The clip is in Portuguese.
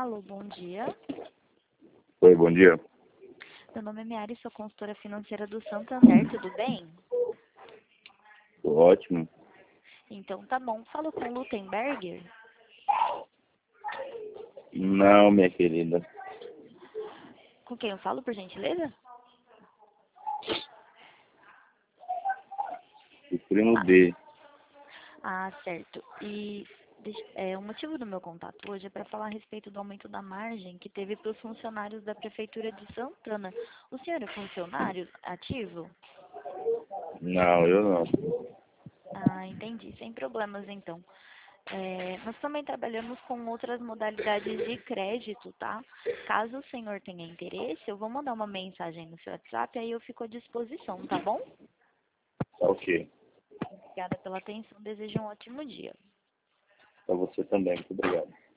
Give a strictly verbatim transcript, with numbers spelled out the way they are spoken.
Alô, bom dia. Oi, bom dia. Meu nome é Miara e sou consultora financeira do Santander, tudo bem? Tô ótimo. Então tá bom. Falo com o Lutemberger. Não, minha querida. Com quem eu falo, por gentileza? O primo Ah, D. ah, certo. E deixa- é, o motivo do meu contato hoje é para falar a respeito do aumento da margem que teve para os funcionários da Prefeitura de Santana. O senhor é funcionário ativo? Não, eu não. Ah, entendi. Sem problemas, então. É, nós também trabalhamos com outras modalidades de crédito, tá? Caso o senhor tenha interesse, eu vou mandar uma mensagem no seu WhatsApp, aí eu fico à disposição, tá bom? Tá ok. Obrigada pela atenção, desejo um ótimo dia. Pra você também, muito obrigado.